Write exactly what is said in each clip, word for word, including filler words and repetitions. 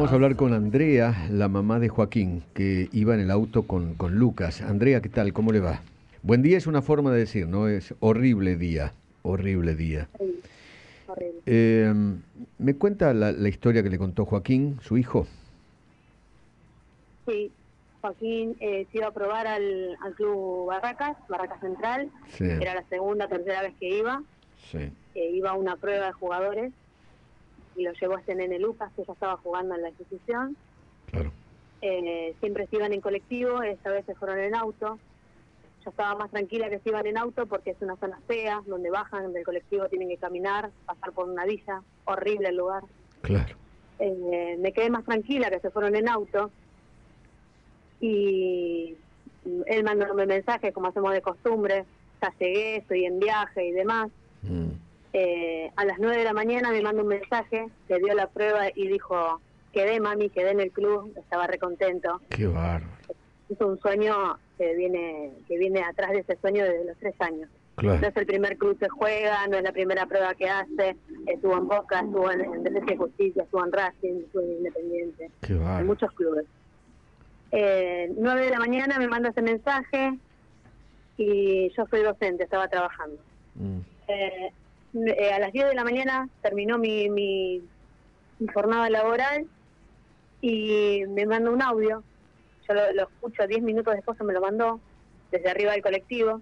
Vamos a hablar con Andrea, la mamá de Joaquín, que iba en el auto con, con Lucas. Andrea, ¿qué tal? ¿Cómo le va? Buen día es una forma de decir, ¿no? Es horrible día, horrible día. Sí, horrible. Eh, ¿Me cuenta la, la historia que le contó Joaquín, su hijo? Sí, Joaquín eh, se iba a probar al, al club Barracas, Barracas Central. Sí, Era la segunda, tercera vez que iba. sí, Eh, iba a una prueba de jugadores y lo llevó este nene Lucas, que ya estaba jugando en la institución. claro. Eh, siempre se iban en colectivo, esta vez se fueron en auto. Yo estaba más tranquila que se iban en auto porque es una zona fea, donde bajan del colectivo, tienen que caminar, pasar por una villa, horrible el lugar. Claro. Eh, me quedé más tranquila que se fueron en auto. Y él mandándome mensajes como hacemos de costumbre, ya llegué, estoy en viaje y demás. Mm, Eh, a las nueve de la mañana me mandó un mensaje, le dio la prueba y dijo, quedé mami, quedé en el club, estaba recontento. qué bárbaro. Es un sueño que viene que viene atrás de ese sueño desde los tres años. No Claro. es el primer club que juega, no es la primera prueba que hace, estuvo en Boca, estuvo en, en Defensa y Justicia, estuvo en Racing, estuvo en Independiente, Qué en bárbaro. muchos clubes. Eh, nueve de la mañana me manda ese mensaje y yo soy docente, estaba trabajando. Mm, Eh, eh, a las diez de la mañana terminó mi, mi, mi jornada laboral y me mandó un audio. Yo lo, lo escucho diez minutos después, me lo mandó desde arriba del colectivo.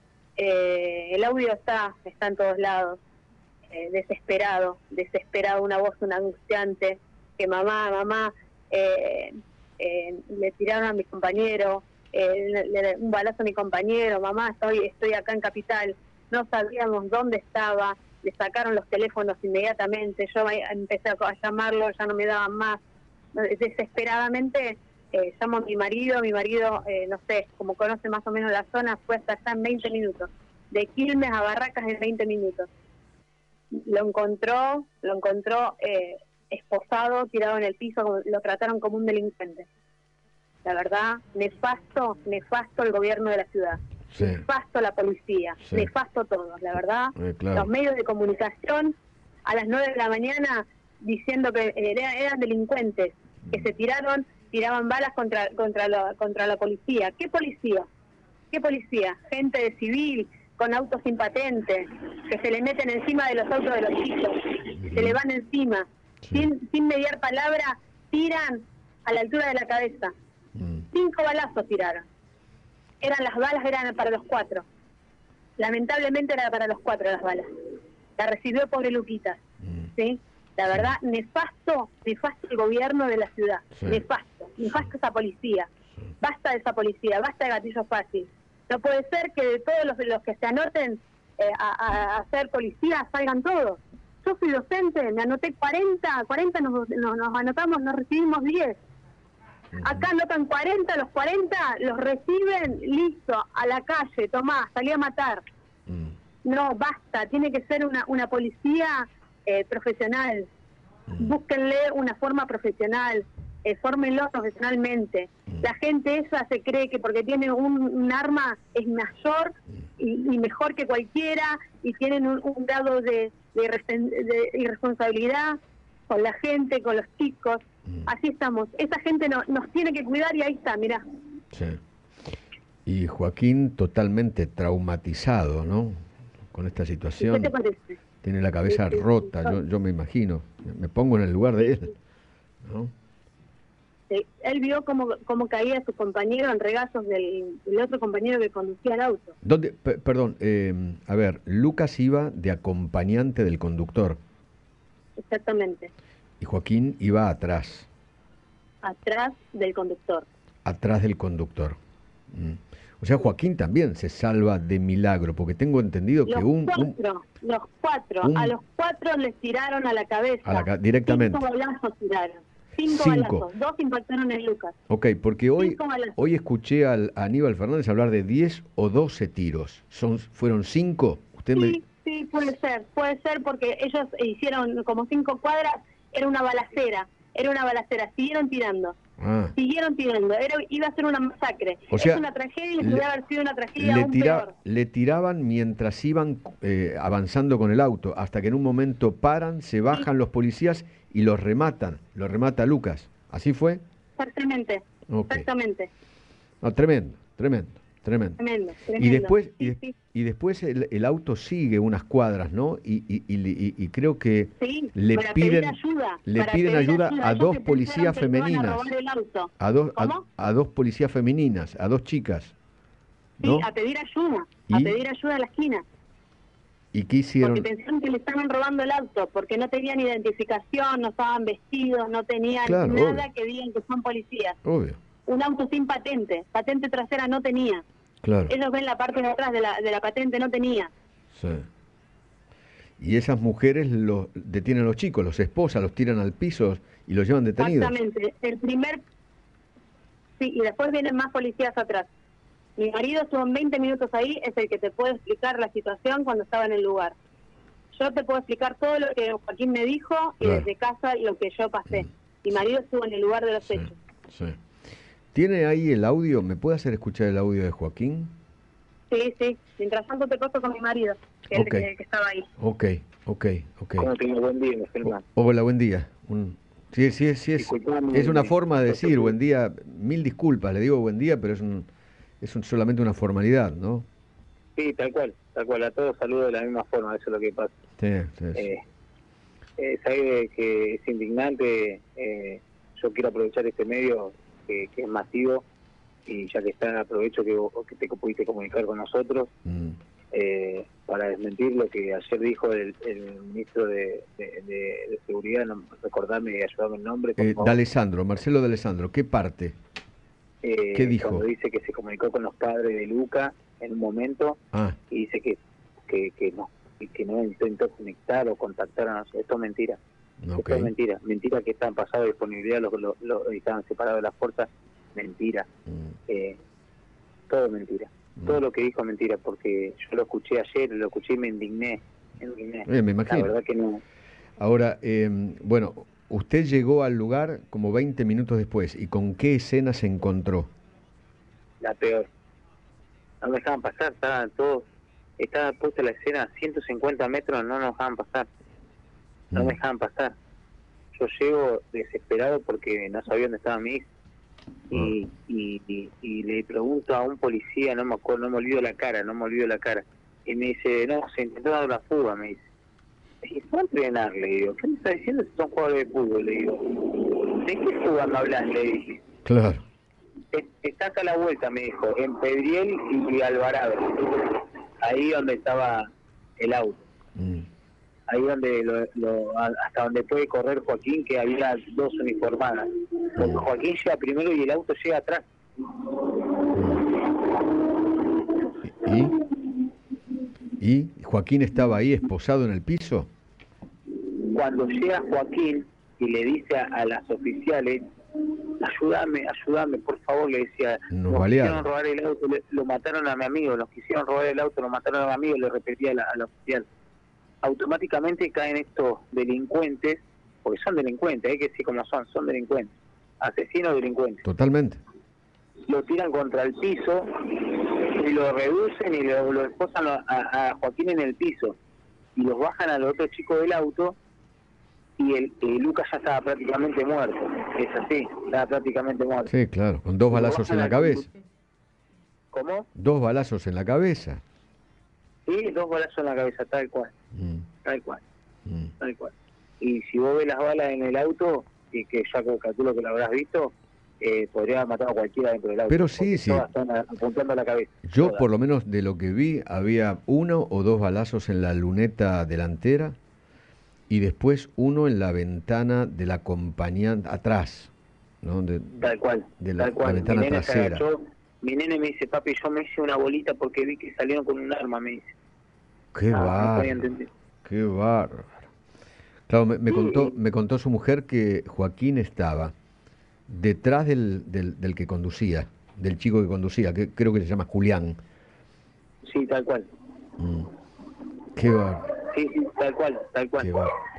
Eh, el audio está, está en todos lados, eh, desesperado, desesperado, una voz, una angustiante, que mamá, mamá, eh, eh, le tiraron a mi compañero, eh, le, le- un balazo a mi compañero, mamá, estoy, estoy acá en Capital, no sabíamos dónde estaba, le sacaron los teléfonos inmediatamente, yo empecé a a llamarlo, ya no me daban más, desesperadamente eh, llamo a mi marido, mi marido, eh, no sé, como conoce más o menos la zona, fue hasta allá en veinte minutos, de Quilmes a Barracas en veinte minutos. Lo encontró, lo encontró eh, esposado, tirado en el piso, como- lo trataron como un delincuente. La verdad, nefasto, nefasto el gobierno de la ciudad, sí, nefasto la policía, Sí. nefasto todos, la verdad. eh, claro. Los medios de comunicación a las nueve de la mañana diciendo que era- eran delincuentes, que se tiraron, tiraban balas contra contra la, contra la policía. ¿Qué policía? ¿Qué policía? Gente de civil, con autos sin patente, que se le meten encima de los autos de los chicos, se le van encima, Sí. sin, sin mediar palabra, tiran a la altura de la cabeza. Mm, Cinco balazos tiraron. Eran las balas, eran para los cuatro. Lamentablemente era para los cuatro las balas. La recibió pobre Luquitas, mm, ¿sí? La verdad, nefasto, nefasto el gobierno de la ciudad. Sí. Nefasto, nefasto esa policía. Basta de esa policía, basta de gatillo fácil. No puede ser que de todos los, los que se anoten eh, a, a- a ser policía salgan todos. Yo fui docente, me anoté cuarenta, cuarenta nos, nos, nos anotamos, nos recibimos diez. Acá anotan cuarenta, los cuarenta los reciben, listo, a la calle, tomá, salí a matar. mm, No, basta, tiene que ser una, una policía eh, profesional. mm, Búsquenle una forma profesional, eh, fórmenlo profesionalmente. Mm. La gente esa se cree que porque tiene un, un arma es mayor y, y mejor que cualquiera y tienen un, un grado de, de, irresen- de irresponsabilidad con la gente, con los chicos. Mm. Así estamos. Esa gente no, nos tiene que cuidar y ahí está, mirá. sí. Y Joaquín totalmente traumatizado, ¿no? Con esta ¿Y ¿Qué situación. te parece? Tiene la cabeza Sí, sí, sí. rota, yo, yo me imagino. Me pongo en el lugar de él, ¿no? Eh, él vio cómo, cómo caía su compañero en regazos del, del otro compañero que conducía el auto. ¿Dónde, pe- perdón, eh, a ver, Lucas iba de acompañante del conductor Exactamente. y Joaquín iba atrás, Atrás del conductor. atrás del conductor. Mm. O sea, Joaquín también se salva de milagro, porque tengo entendido que Los un, un- cuatro, los cuatro, un- a los cuatro les tiraron a la cabeza. A la ca- directamente. Cinco balazos tiraron. Cinco, Cinco. balazos. Dos impactaron en Lucas. Ok, porque hoy, Cinco balazos. hoy escuché al, a Aníbal Fernández hablar de diez o doce tiros. Son, ¿Fueron cinco? Usted me... Sí, sí, puede ser. Puede ser porque ellos hicieron como cinco cuadras. Era una balacera. Era una balacera. Siguieron tirando. Ah. Siguieron tirando, era, iba a ser una masacre. O sea, es una tragedia y le- podría haber sido una tragedia Le, aún tira- peor. le tiraban mientras iban eh, avanzando con el auto, hasta que en un momento paran, se bajan los policías y los rematan. Los remata Lucas. ¿Así fue? Exactamente, Ok. exactamente. No, tremendo, tremendo, tremendo. Tremendo, Y tremendo. después, y, Sí, de- sí, y después el, el auto sigue unas cuadras, ¿no? Y, y- y le- y- y creo que sí, le para piden, pedir ayuda. le para piden pedir ayuda ayuda. a Ellos dos que pensaron policías que le iban a femeninas, robar el auto. a dos, a, ¿Cómo? a dos policías femeninas, a dos chicas, Sí, ¿no? a pedir ayuda, a ¿Y? pedir ayuda a la esquina. ¿Y qué Porque hicieron? pensaron que le estaban robando el auto, porque no tenían identificación, no estaban vestidos, no tenían Claro, nada obvio. que digan que son policías. Obvio, Un auto sin patente, patente trasera no tenía. claro. Ellos ven la parte de atrás de la, de la patente, no tenía. Sí. Y esas mujeres los detienen a los chicos, los esposan, los tiran al piso y los llevan detenidos. Exactamente. El primer... Sí, y después vienen más policías atrás. Mi marido estuvo en veinte minutos ahí, es el que te puede explicar la situación cuando estaba en el lugar. Yo te puedo explicar todo lo que Joaquín me dijo y Claro. desde casa lo que yo pasé. Mi marido estuvo en el lugar de los Sí, hechos. sí. ¿Tiene ahí el audio? ¿Me puede hacer escuchar el audio de Joaquín? Sí, sí. Mientras tanto te paso con mi marido, que es Ok. el que, que estaba ahí. Ok, ok, ok. ¿Cómo te digo? Buen día, Germán. O- Hola, buen día. Un- Sí, sí, sí, es, Disculpame, es una forma de no te decir preocupes. buen día. Mil disculpas, le digo buen día, pero es un, es un- solamente una formalidad, ¿no? Sí, tal cual, tal cual. A todos saludo de la misma forma, eso es lo que pasa. Sí, sí, sí. Eh, eh, sabe que es indignante. eh, yo quiero aprovechar este medio que, que es masivo y ya que está, aprovecho que, vos- que te pudiste comunicar con nosotros Mm, eh, para desmentir lo que ayer dijo el, el ministro de, de- de- de Seguridad. No, recordame y ayudame el nombre, por eh, favor. de Alessandro, Marcelo de Alessandro, ¿qué parte? Eh, ¿qué dijo? Cuando dice que se comunicó con los padres de Luca en un momento Ah, y dice que que, que no y que no intentó conectar o contactar a nosotros. Esto es mentira. ok. Esto es mentira. Mentira que están pasados de disponibilidad, los, los, los- estaban separados de las fuerzas. Mentira. Mm, Eh, todo es mentira. mm. Todo lo que dijo es mentira, porque yo lo escuché ayer, lo escuché y me indigné. Me indigné. Eh, me La imagino. verdad que no. Ahora, eh, bueno, usted llegó al lugar como veinte minutos después. ¿Y con qué escena se encontró? La peor. No me dejaban pasar, estaban todos. Estaba puesta la escena a ciento cincuenta metros, no nos dejaban pasar. No Mm, me dejaban pasar. Yo llego desesperado porque no sabía dónde estaba mi hija. Y, y, y, y le pregunto a un policía, no me acuerdo, no me olvido la cara, no me olvido la cara. Y me dice, no, se intentó dar una fuga, me dice. Y fue a entrenar, le digo. ¿Qué me está diciendo si son jugadores de fútbol? Le digo. ¿De qué fuga me hablas? Le dije. Claro. "Es- Está acá a la vuelta, me dijo, en Pedriel y Alvarado. Ahí donde estaba el auto. Mm, Ahí donde lo, lo- a- hasta donde puede correr Joaquín, que había dos uniformadas. Porque Joaquín llega primero y el auto llega atrás. ¿Y? ¿Y Joaquín estaba ahí esposado en el piso? Cuando llega Joaquín y le dice a, a las oficiales, ayúdame, ayúdame, por favor, le decía, Nos nos balearon. quisieron robar el auto, le- lo mataron a mi amigo, nos quisieron robar el auto, lo mataron a mi amigo, le repetía a la, a la oficial. Automáticamente caen estos delincuentes, porque son delincuentes, hay que decir como son, son delincuentes, asesinos delincuentes. Totalmente. Lo tiran contra el piso y lo reducen y lo, lo esposan a, a Joaquín en el piso y los bajan a los otros chicos del auto y el, el Lucas ya estaba prácticamente muerto. Es así, estaba prácticamente muerto. Sí, claro, con dos balazos en la cabeza. ¿Cómo? Dos balazos en la cabeza. Sí, dos balazos en la cabeza, tal cual, Mm, tal cual, mm. tal cual. Y si vos ves las balas en el auto, y que ya calculo que lo habrás visto, eh, podría haber matado a cualquiera dentro del auto. Pero sí, porque sí. todas están a- apuntando a la cabeza. Yo, todas. por lo menos de lo que vi, había uno o dos balazos en la luneta delantera y después uno en la ventana del acompañante atrás, ¿no? De- Tal cual, de la- tal cual. la ventana mi nene se trasera. agachó, mi nene me dice, papi, yo me hice una bolita porque vi que salieron con un arma, me dice. Qué Ah, no podía bárbaro, entender. qué bárbaro. Claro, me, me Sí, contó, y- me contó su mujer que Joaquín estaba detrás del, del, del que conducía, del chico que conducía, que creo que se llama Julián. Sí, tal cual. Mm. Qué bárbaro, Sí, sí, tal cual, tal cual. qué bárbaro.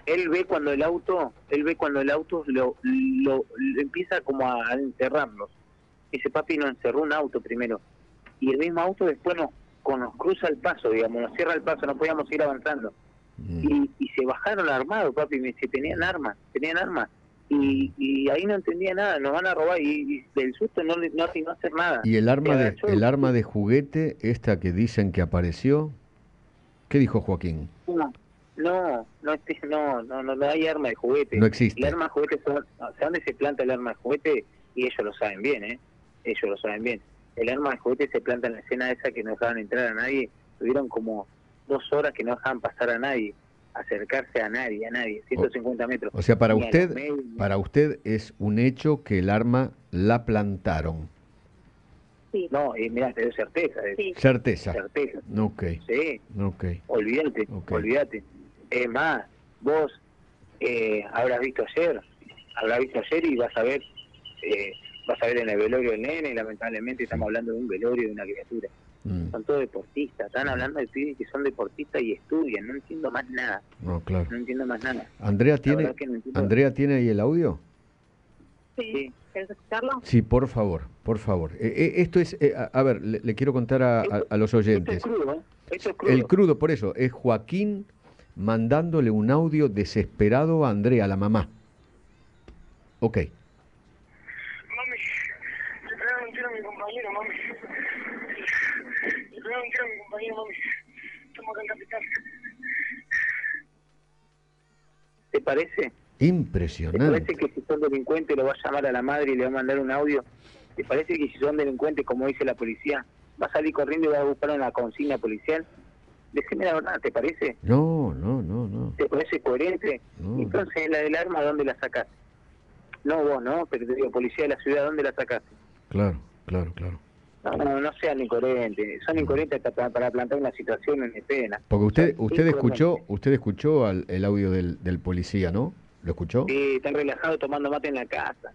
él ve cuando el auto, él ve cuando el auto lo, lo, lo empieza como a, a encerrarnos. Dice, papi, nos encerró un auto primero. Y el mismo auto después nos, con, nos cruza el paso, digamos, nos cierra el paso, no podíamos ir avanzando. Mm. Y, y se bajaron armados, papi, me dice, tenían armas, tenían armas. Y, y ahí no entendía nada, nos van a robar y, y del susto no no no hacer nada. ¿Y el arma de el arma de juguete, esta que dicen que apareció? ¿Qué dijo Joaquín? No, no, no, no, no, no, no hay arma de juguete. No existe. El arma de juguete, son, o sea, ¿dónde se planta el arma de juguete? Y ellos lo saben bien, ¿eh? Ellos lo saben bien. El arma de juguete se planta en la escena esa que no dejaban entrar a nadie. Tuvieron como dos horas que no dejaban pasar a nadie, acercarse a nadie, a nadie, ciento cincuenta metros. O sea, para usted, para usted es un hecho que el arma la plantaron. Sí. No, y mira, te doy certeza. Sí. Certeza. Certeza. Ok. Sí. Ok. Olvídate, okay. olvídate. Es más, vos eh, habrás visto ayer, habrás visto ayer y vas a ver, eh, vas a ver en el velorio del nene, y lamentablemente estamos hablando de un velorio de una criatura. Mm. Son todos deportistas, están hablando de pibes que son deportistas y estudian, no entiendo más nada. No, claro. No entiendo más nada. Andrea tiene, no Andrea tiene ahí el audio. Sí. ¿Quieres escucharlo? Sí, por favor, por favor. Eh, eh, esto es, eh, a, a ver, le, le quiero contar a, a, a los oyentes. Esto es crudo, ¿eh? Esto es crudo. El crudo, por eso, es Joaquín mandándole un audio desesperado a Andrea, la mamá. Ok. Mami, le pegaron un tiro a mi compañero, mami. Le pegaron un tiro a mi compañero, mami. Estamos acá en Capital. ¿Te parece? Impresionante. ¿Te parece que si son delincuentes lo va a llamar a la madre y le va a mandar un audio? ¿Te parece que si son delincuentes, como dice la policía, va a salir corriendo y va a buscar una consigna policial? Decime la verdad, ¿te parece? No, no, no, no. ¿Te parece coherente? No. Entonces, la del arma, ¿dónde la sacaste? No vos, ¿no? Pero te digo, policía de la ciudad, ¿dónde la sacaste? Claro, claro, claro. No, no, no sean incoherentes. Son incoherentes para, para plantar una situación en pena. Porque usted usted escuchó usted escuchó al, el audio del, del policía, ¿no? ¿Lo escuchó? Sí, están relajados tomando mate en la casa.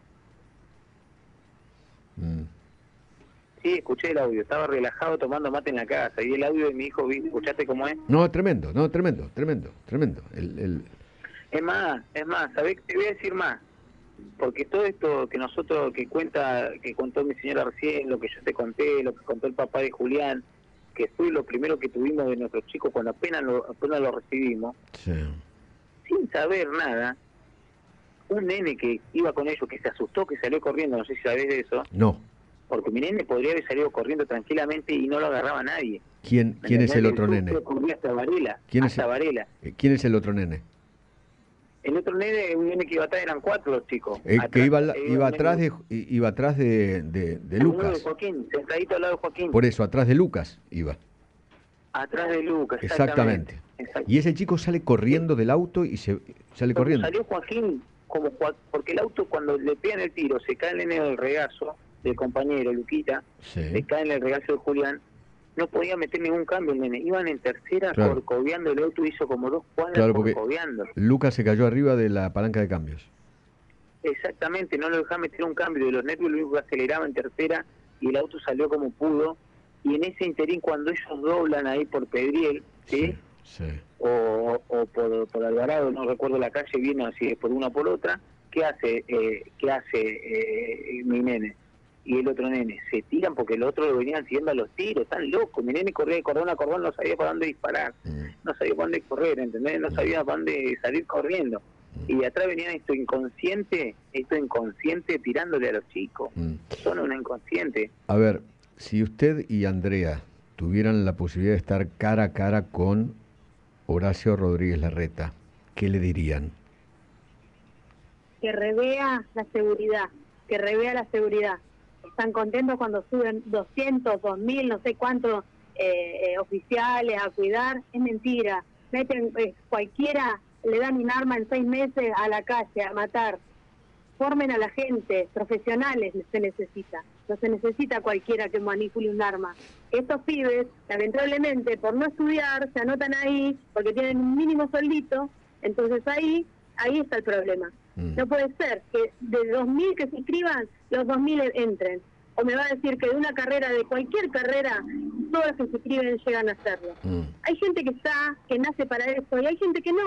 Mm. Sí, escuché el audio. Estaba relajado tomando mate en la casa. Y el audio de mi hijo, ¿escuchaste cómo es? No, tremendo, no, tremendo, tremendo, tremendo. El, el... Es más, es más, ¿sabés? Te voy a decir más. Porque todo esto que nosotros, que cuenta, que contó mi señora recién, lo que yo te conté, lo que contó el papá de Julián, que fue lo primero que tuvimos de nuestros chicos cuando apenas lo, apenas lo recibimos, sí. Sin saber nada, un nene que iba con ellos, que se asustó, que salió corriendo, no sé si sabés de eso. No. Porque mi nene podría haber salido corriendo tranquilamente y no lo agarraba nadie. ¿Quién, ¿quién es el otro el nene? Hasta Varela, ¿Quién, hasta es el, Varela. ¿Quién es el otro nene? El otro nene, un nene que iba atrás, eran cuatro los chicos. Eh, atrás, que iba, eh, iba, atrás de, iba atrás de, de, de Lucas. De Joaquín, sentadito al lado de Joaquín. Por eso, atrás de Lucas iba. Atrás de Lucas, exactamente. exactamente. Y ese chico sale corriendo del auto y se sale cuando corriendo. Salió Joaquín, como porque el auto cuando le pegan el tiro, se cae el nene del regazo del compañero, Luquita, sí. Se cae en el regazo de Julián, no podía meter ningún cambio el nene. Iban en tercera, claro. Corcoveando, el auto hizo como dos cuadras, claro, corcoveando. Lucas se cayó arriba de la palanca de cambios. Exactamente, no lo dejaba meter un cambio, de los nervios lo aceleraba en tercera y el auto salió como pudo. Y en ese interín, cuando ellos doblan ahí por Pedriel, ¿sí? Sí, sí. O, o por, por Alvarado, no recuerdo la calle, viene así por una por otra, ¿qué hace eh, qué hace eh, mi nene? Y el otro nene, se tiran porque el otro lo venían siguiendo a los tiros, están locos. Mi nene corría de cordón a cordón, no sabía para dónde disparar, mm. no sabía para dónde correr, ¿entendés? No sabía para dónde salir corriendo. Y de atrás venían esto inconsciente, esto inconsciente tirándole a los chicos. Mm. Son una inconsciente. A ver, si usted y Andrea tuvieran la posibilidad de estar cara a cara con Horacio Rodríguez Larreta, ¿qué le dirían? Que revea la seguridad, que revea la seguridad. Están contentos cuando suben doscientos, dos mil, no sé cuántos eh, eh, oficiales a cuidar. Es mentira. Meten eh, cualquiera, le dan un arma en seis meses a la calle a matar. Formen a la gente, profesionales se necesita. No se necesita cualquiera que manipule un arma. Estos pibes, lamentablemente, por no estudiar, se anotan ahí porque tienen un mínimo sueldito. Entonces ahí, ahí está el problema. Mm. No puede ser que de dos mil que se inscriban, los dos mil entren. O me va a decir que de una carrera, de cualquier carrera, todas que se inscriben llegan a hacerlo. Mm. Hay gente que está, que nace para eso, y hay gente que no.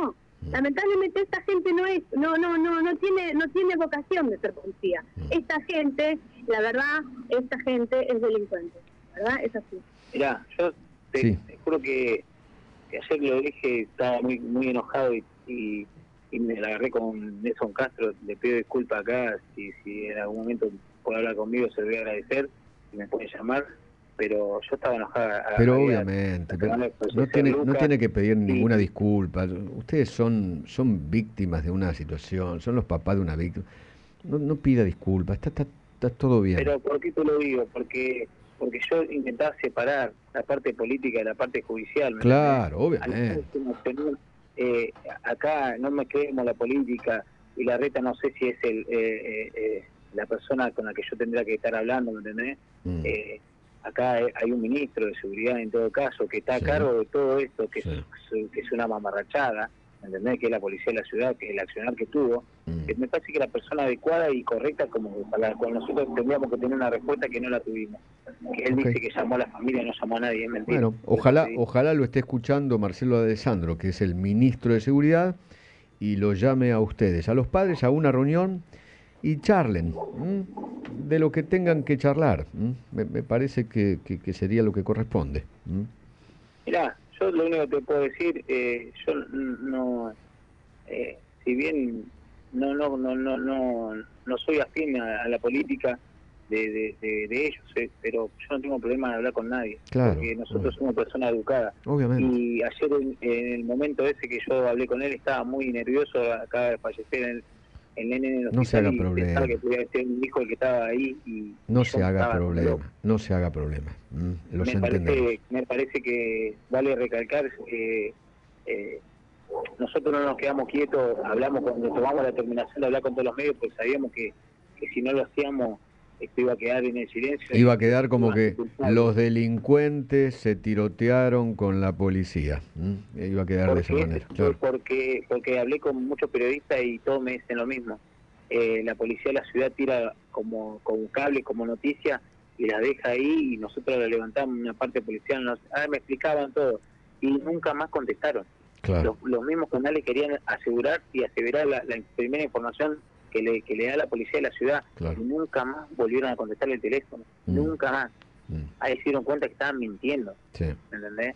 Lamentablemente esta gente no es, no, no, no, no tiene, no tiene vocación de ser policía. Esta gente, la verdad, esta gente es delincuente, ¿verdad? Es así. Mirá, yo te, Sí. te juro que, que ayer lo dije, estaba muy muy enojado y, y, y me la agarré con Nelson Castro. Le pido disculpas acá, si, si en algún momento puede hablar conmigo se lo voy a agradecer, y me puede llamar, pero yo estaba enojada. Pero había- obviamente, pero había- pues, no ser tiene, no Lucas, tiene que pedir y- ninguna disculpa. Ustedes son, son víctimas de una situación, son los papás de una víctima. No, no pida disculpas, está, está, está todo bien. Pero ¿por qué te lo digo? Porque porque yo intentaba separar la parte política de la parte judicial. ¿me Claro, entendés? obviamente. Al nacional, eh, acá no me creemos la política y la reta no sé si es el eh, eh, eh, la persona con la que yo tendría que estar hablando, ¿me entendés? Mm. Eh, acá hay hay un ministro de seguridad en todo caso que está Sí. a cargo de todo esto, que, Sí. es, que es una mamarrachada, ¿me entendés? Que es la policía de la ciudad, que es el accionar que tuvo. Mm. Que me parece que la persona adecuada y correcta como para la cual nosotros tendríamos que tener una respuesta que no la tuvimos. Que él Ok. dice que llamó a la familia, no llamó a nadie, es mentira. Bueno, ojalá, ojalá lo esté escuchando Marcelo Alessandro, que es el ministro de Seguridad, y lo llame a ustedes, a los padres, a una reunión y charlen ¿m? de lo que tengan que charlar. ¿m? Me, me parece que, que- que sería lo que corresponde. ¿m? Mirá, yo lo único que te puedo decir, eh, yo n- no, eh, si bien no no no no no no soy afín a, a la política de, de, de, de ellos, eh, pero yo no tengo problema de hablar con nadie, Claro, porque nosotros obvio. somos personas educadas. Obviamente. Y ayer en, en el momento ese que yo hablé con él estaba muy nervioso, acaba de fallecer el, el nene en el No se hospital haga y problema. pensaba que podía ser mi hijo el que estaba ahí y No y se yo haga estaba como loco. problema, no se haga problema. ¿m? Los me entendemos. parece, me parece que vale recalcar que eh, nosotros no nos quedamos quietos, hablamos cuando tomamos la determinación de hablar con todos los medios, porque sabíamos que, que si no lo hacíamos esto iba a quedar en el silencio. Iba a y- quedar como iba a que ser culpable. los delincuentes se tirotearon con la policía. ¿m? Iba a quedar de esa Porque- manera. Claro. porque porque hablé con muchos periodistas y todos me dicen lo mismo. Eh, la policía de la ciudad tira como con cable, como noticia, y la deja ahí y nosotros la levantamos, una parte policial, nos, ah, me explicaban todo y nunca más contestaron. Claro. Los, los mismos canales querían asegurar y aseverar la, la primera información que le, que le da la policía de la ciudad. Claro. Y nunca más volvieron a contestar el teléfono. Mm. Nunca más. Mm, Ahí se dieron cuenta que estaban mintiendo. sí. ¿Me entendés?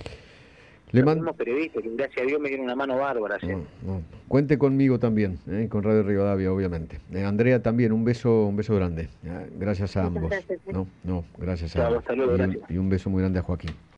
Le Los man- mismos periodistas que gracias a Dios me dieron una mano bárbara ayer. No, no. Cuente conmigo también, ¿eh? Con Radio Rivadavia, obviamente. Eh, Andrea también, un beso, un beso grande. Ah, gracias a Muchas ambos. gracias, ¿eh? No, no, gracias a Chao, ambos. hasta luego, Y un- gracias. y un beso muy grande a Joaquín.